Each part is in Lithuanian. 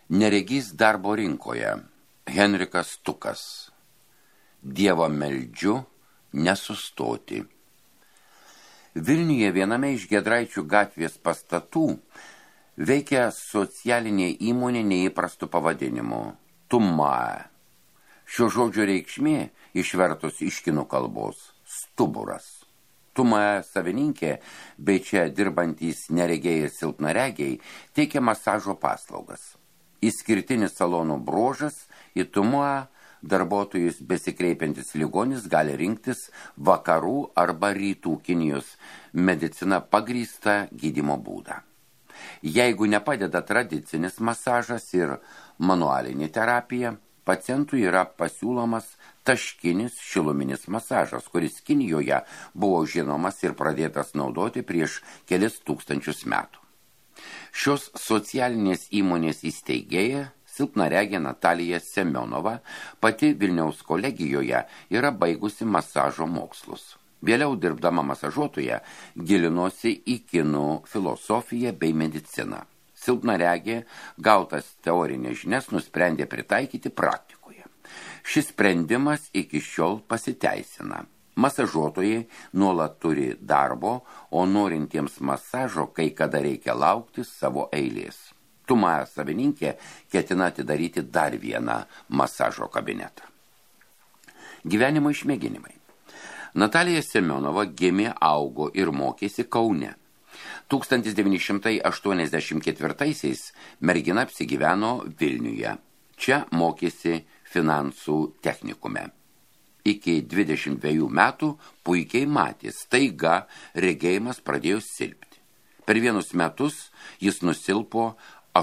Neregys darbo rinkoje. Henrikas Stukas. Dievą meldžiu nesustoti. Vilniuje viename iš Giedraičių gatvės pastatų veikia socialinė įmonė neįprastu pavadinimu – TUMA. Šio žodžio reikšmė išvertus iš kinų kalbos – stuburas. TUMA savininkė, bei čia dirbantys neregėjai ir silpnaregiai, teikia masažo paslaugas. Išskirtinis salonų bruožas į TUMA darbuotojus besikreipiantis ligonis gali rinktis vakarų arba rytų Kinijos medicina pagrįstą gydymo būdą. Jeigu nepadeda tradicinis masažas ir manualinė terapija, pacientui yra pasiūlomas taškinis šiluminis masažas, kuris Kinijoje buvo žinomas ir pradėtas naudoti prieš kelis tūkstančius metų. Šios socialinės įmonės įsteigėja, silpnaregė Natalija Semionova, pati Vilniaus kolegijoje yra baigusi masažo mokslus. Vėliau dirbdama masažuotoje gilinosi į kinų filosofiją bei mediciną. Silpnaregė gautas teorinės žinias nusprendė pritaikyti praktikoje. Šis sprendimas iki šiol pasiteisina. Masažuotojai nuolat turi darbo, o norintiems masažo kai kada reikia laukti savo eilės. TUMA savininkė ketina atidaryti dar vieną masažo kabinetą. Gyvenimo išmėginimai. Natalija Semionova gimė, augo ir mokėsi Kaune. 1984-aisiais mergina apsigyveno Vilniuje. Čia mokėsi finansų technikume. Iki 22 metų puikiai matė, staiga regėjimas pradėjo silpti. Per vienus metus jis nusilpo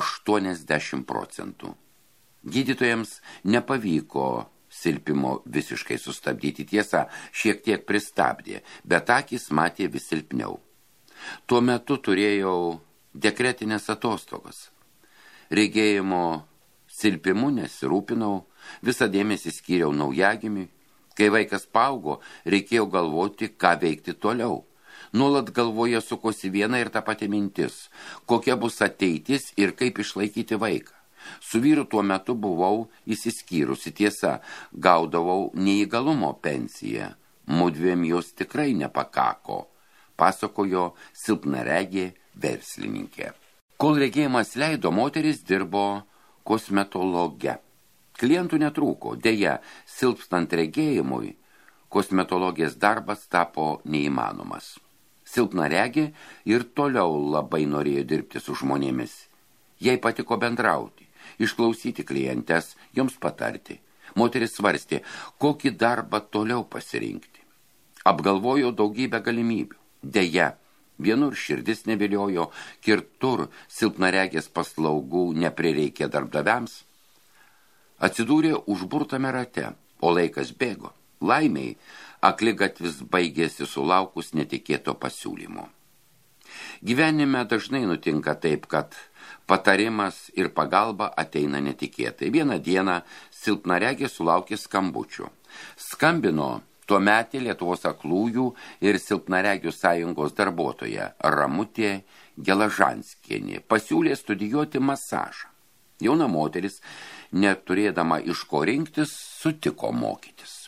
80%. Gydytojams nepavyko silpimo visiškai sustabdyti, tiesa, šiek tiek pristabdė, bet akys matė vis silpniau. Tuo metu turėjau dekretinės atostogas. Regėjimo silpimu nesirūpinau, visą dėmesį skyriau naujagimiui. Kai vaikas paaugo, reikėjo galvoti, ką veikti toliau. Nuolat galvoje sukosi viena ir ta pati mintis, kokia bus ateitis ir kaip išlaikyti vaiką. Su vyru tuo metu buvau įsiskyrusi, tiesa, gaudavau neįgalumo pensiją. Mudviem jos tikrai nepakako, pasakojo silpnaregė verslininkė. Kol regėjimas leido, moteris dirbo kosmetologe. Klientų netrūko, deja, silpstant regėjimui, kosmetologės darbas tapo neįmanomas. Silpnaregė ir toliau labai norėjo dirbti su žmonėmis. Jai patiko bendrauti, išklausyti klientes, joms patarti. Moteris svarstė, kokį darbą toliau pasirinkti. Apgalvojo daugybę galimybių. Deja, vienur širdis neviliojo, kitur silpnaregės paslaugų neprireikė darbdaviams. Atsidūrė užburtame rate, o laikas bėgo. Laimiai, akligatvis baigėsi sulaukus netikėto pasiūlymo. Gyvenime dažnai nutinka taip, kad patarimas ir pagalba ateina netikėtai. Vieną dieną silpnaregė sulaukė skambučių. Skambino tuometė Lietuvos aklųjų ir silpnaregių sąjungos darbuotoja Ramutė Gelažanskienė. Pasiūlė studijuoti masažą. Jauna moteris, neturėdama iš ko rinktis, sutiko mokytis.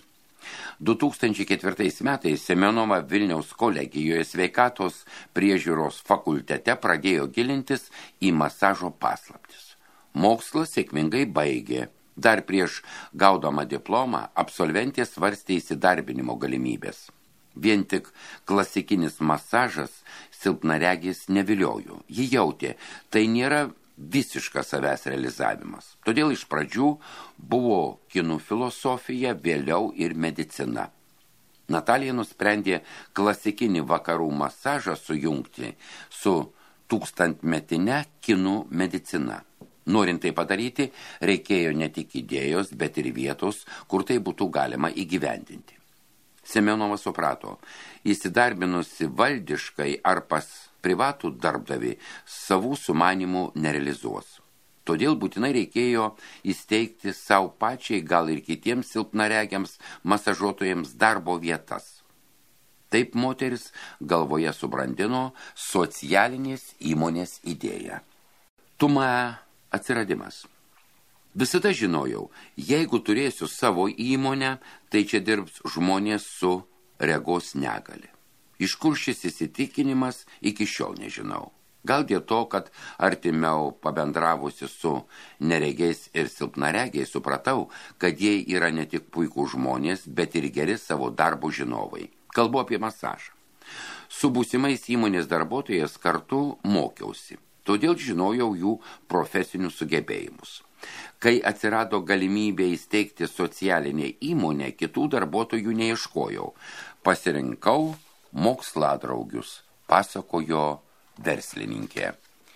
2004 metais Semionova Vilniaus kolegijoje sveikatos priežiūros fakultete pradėjo gilintis į masažo paslaptis. Mokslas sėkmingai baigė. Dar prieš gaudama diplomą absolventė svarstė įsidarbinimo galimybės. Vien tik klasikinis masažas silpnaregės neviliojo. Ji jautė, tai nėra visiškas savęs realizavimas. Todėl iš pradžių buvo kinų filosofija, vėliau ir medicina. Natalija nusprendė klasikinį vakarų masažą sujungti su tūkstantmetine kinų medicina. Norint tai padaryti, reikėjo ne tik idėjos, bet ir vietos, kur tai būtų galima įgyvendinti. Semionova suprato, įsidarbinusi valdiškai ar pas privatų darbdavį savų sumanimų nerealizuos. Todėl būtinai reikėjo įsteigti savo pačiai, gal ir kitiems silpnaregiams masažuotojams darbo vietas. Taip moteris galvoje subrandino socialinės įmonės idėją. TUMA atsiradimas. Visada žinojau, jeigu turėsiu savo įmonę, tai čia dirbs žmonės su regos negali. Iš kur šis įsitikinimas iki šiol nežinau. Gal dėl to, kad artimiau pabendravusi su neregiais ir silpnaregiais supratau, kad jie yra ne tik puikų žmonės, bet ir geri savo darbo žinovai. Kalbu apie masažą. Su būsimais įmonės darbuotojas kartu mokiausi, todėl žinojau jų profesinius sugebėjimus. Kai atsirado galimybė įsteigti socialinę įmonę, kitų darbuotojų neieškojau. Pasirinkau moksładraugius, pasakojo verslininkė.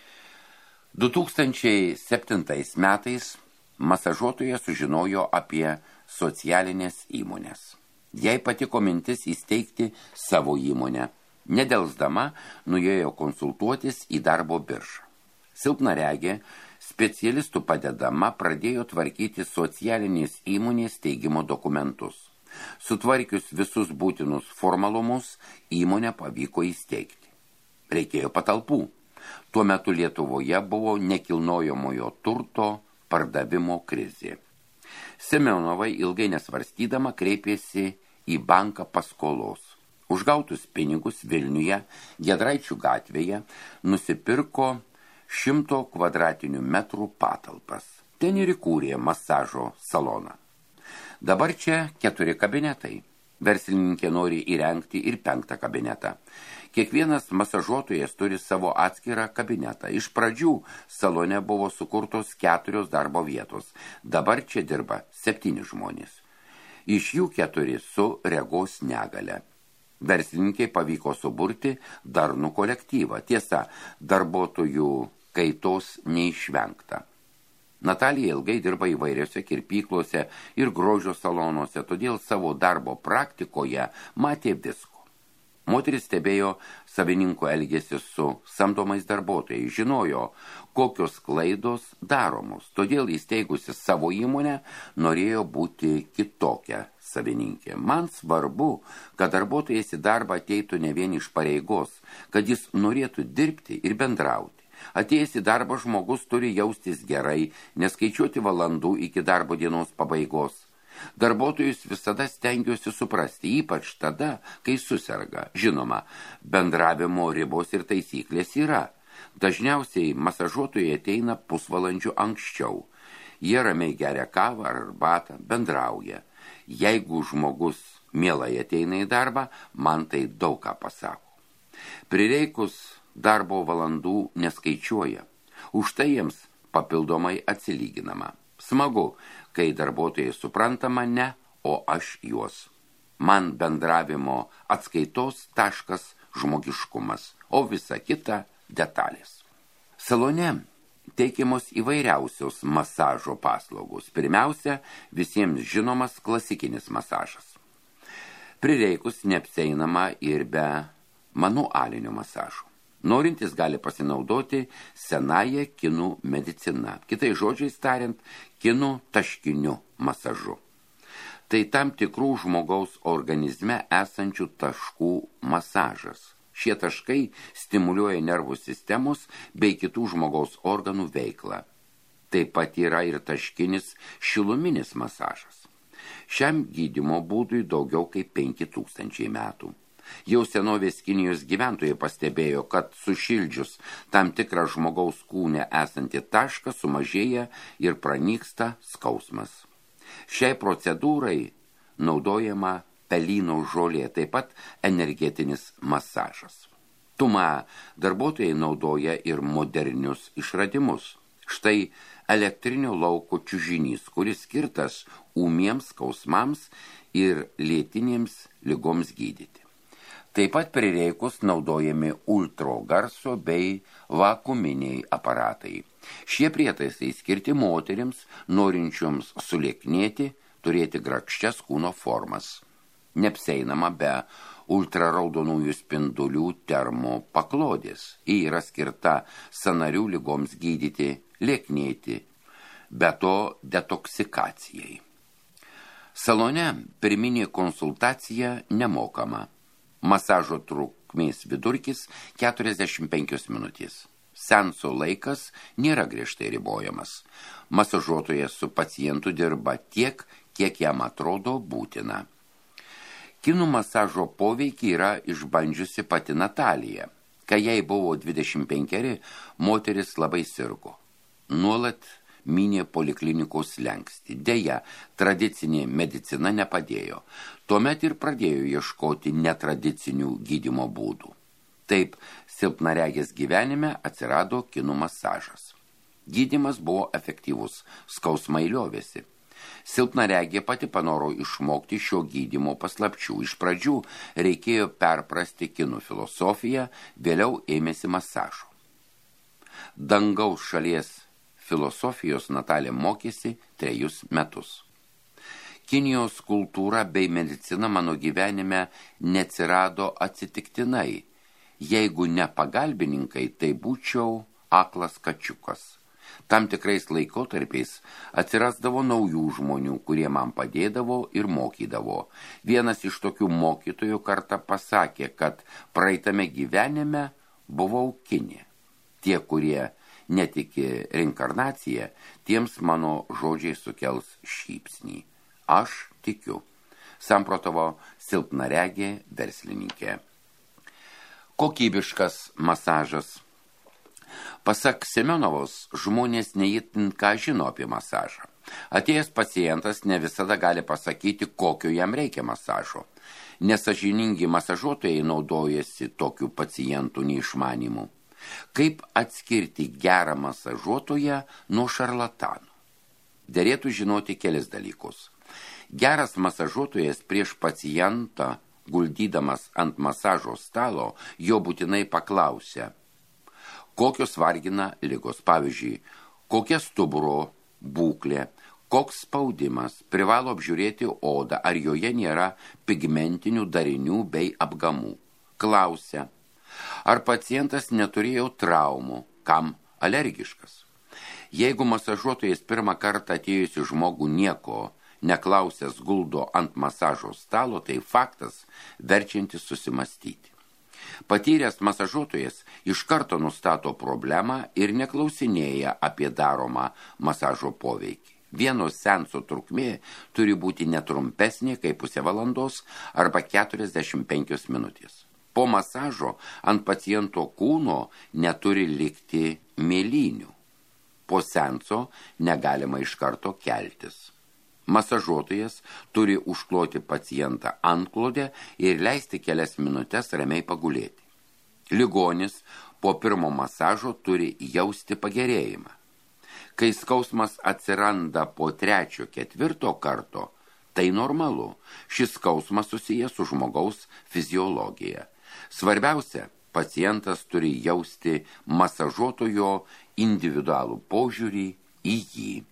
2007 metais masažuotoja sužinojo apie socialinės įmonės. Jai patiko mintis įsteigti savo įmonę. Nedelsdama nuėjo konsultuotis į darbo biržą. Silpnaregė specialistų padedama pradėjo tvarkyti socialinės įmonės steigimo dokumentus. Sutvarkius visus būtinus formalumus, įmonę pavyko įsteigti. Reikėjo patalpų. Tuo metu Lietuvoje buvo nekilnojamojo turto pardavimo krizė. Semionovai ilgai nesvarstydama kreipėsi į banką paskolos. Už gautus pinigus Vilniuje, Giedraičių gatvėje, nusipirko 100 kvadratinių metrų patalpas. Ten ir įkūrė masažo saloną. Dabar čia 4 kabinetai. Verslininkė nori įrengti ir 5 kabinetą. Kiekvienas masažuotojas turi savo atskirą kabinetą. Iš pradžių salone buvo sukurtos 4 darbo vietos. Dabar čia dirba 7 žmonės. Iš jų 4 su regos negale. Verslininkai pavyko suburti darnų kolektyvą. Tiesa, darbuotojų kaitos neišvengta. Natalija ilgai dirba įvairiose kirpyklose ir grožio salonuose, todėl savo darbo praktikoje matė visko. Moteris stebėjo savininko elgesį su samdomais darbuotojais, žinojo, kokios klaidos daromos, todėl įsteigusi savo įmonę norėjo būti kitokia savininkė. Man svarbu, kad darbuotojas į darbą ateitų ne vien iš pareigos, kad jis norėtų dirbti ir bendrauti. Atėjęs į darbą žmogus turi jaustis gerai, neskaičiuoti valandų iki darbo dienos pabaigos. Darbuotojus visada stengiuosi suprasti, ypač tada, kai suserga. Žinoma, bendravimo ribos ir taisyklės yra. Dažniausiai masažuotojai ateina pusvalandžiu anksčiau. Jie ramiai geria kavą ar arbatą, bendrauja. Jeigu žmogus mielai ateina į darbą, man tai daug ką pasako. Prireikus darbo valandų neskaičiuoja. Už tai jiems papildomai atsilyginama. Smagu, kai darbuotojai supranta mane, o aš juos. Man bendravimo atskaitos taškas žmogiškumas, o visa kita detalės. Salone teikiamos įvairiausios masažo paslaugos. Pirmiausia, visiems žinomas klasikinis masažas. Prireikus neapsieinama ir be manualinio masažo. Norintis gali pasinaudoti senąją kinų mediciną, kitais žodžiais tariant, kinų taškiniu masažu. Tai tam tikrų žmogaus organizme esančių taškų masažas. Šie taškai stimuliuoja nervų sistemos bei kitų žmogaus organų veiklą. Taip pat yra ir taškinis šiluminis masažas. Šiam gydymo būdui daugiau kaip 5000 metų. Jau senovės Kinijos gyventojai pastebėjo, kad sušildžius tam tikrą žmogaus kūne esantį tašką sumažėja ir pranyksta skausmas. Šiai procedūrai naudojama pelyno žolė, taip pat energetinis masažas. Tuma darbuotojai naudoja ir modernius išradimus. Štai elektrinio lauko čiužinys, kuris skirtas ūmiems skausmams ir lėtinėms ligoms gydyti. Taip pat prireikus naudojami ultragarso bei vakuuminiai aparatai. Šie prietaisai skirti moterims, norinčioms sulieknėti, turėti grakščias kūno formas. Neapsieinama be ultraraudonųjų spindulių termopaklodės. Ji yra skirta sąnarių ligoms gydyti, lieknėti, be to detoksikacijai. Salone pirminė konsultacija nemokama. Masažo trukmės vidurkis 45 minutės. Seanso laikas nėra griežtai ribojamas. Masažuotojas su pacientu dirba tiek, kiek jam atrodo būtina. Kinų masažo poveikį yra išbandžiusi pati Natalija. Kai jai buvo 25, moteris labai sirgo. Nuolat mynė poliklinikos slenkstį. Deja, tradicinė medicina nepadėjo. Tuomet ir pradėjo ieškoti netradicinių gydymo būdų. Taip, silpnaregės gyvenime atsirado kinų masažas. Gydymas buvo efektyvus, skausmai liovėsi. Silpnaregė pati panoro išmokti šio gydymo paslapčių. Iš pradžių reikėjo perprasti kinų filosofiją, vėliau ėmėsi masažo. Dangaus šalies filosofijos Natalija mokėsi 3 metus. Kinijos kultūra bei medicina mano gyvenime neatsirado atsitiktinai. Jeigu ne pagalbininkai, tai būčiau aklas kačiukas. Tam tikrais laikotarpiais atsirasdavo naujų žmonių, kurie man padėdavo ir mokydavo. Vienas iš tokių mokytojų kartą pasakė, kad praeitame gyvenime buvau kinė. Tie, kurie netiki reinkarnaciją, tiems mano žodžiai sukels šypsnį. Aš tikiu, samprotavo silpnaregė verslininkė. Kokybiškas masažas. Pasak Semionovos, žmonės neįtin ką žino apie masažą. Atėjęs pacientas ne visada gali pasakyti, kokio jam reikia masažo. Nesažiningi masažuotojai naudojasi tokių pacientų neišmanimu. Kaip atskirti gerą masažuotoją nuo šarlatanų? Derėtų žinoti kelis dalykus. Geras masažuotojas prieš pacientą, guldydamas ant masažo stalo, jo būtinai paklausia, kokios vargina ligos, pavyzdžiui, kokia stuburo būklė, koks spaudimas, privalo apžiūrėti odą, ar joje nėra pigmentinių darinių bei apgamų. Klausia, ar pacientas neturėjo traumų, kam alergiškas. Jeigu masažuotojas pirmą kartą atėjusi žmogų nieko neklausęs guldo ant masažo stalo, tai faktas verčiantis susimastyti. Patyręs masažuotojas iš karto nustato problemą ir neklausinėja apie daromą masažo poveikį. Vieno seanso trukmė turi būti netrumpesnė kaip pusę valandos arba 45 minutės. Po masažo ant paciento kūno neturi likti mėlynių. Po seanso negalima iš karto keltis. Masažuotojas turi užkloti pacientą antklodę ir leisti kelias minutes ramiai pagulėti. Ligonis po pirmo masažo turi jausti pagerėjimą. Kai skausmas atsiranda po 3-4 karto, tai normalu. Šis skausmas susijęs su žmogaus fiziologija. Svarbiausia, pacientas turi jausti masažuotojo individualų požiūrį į jį.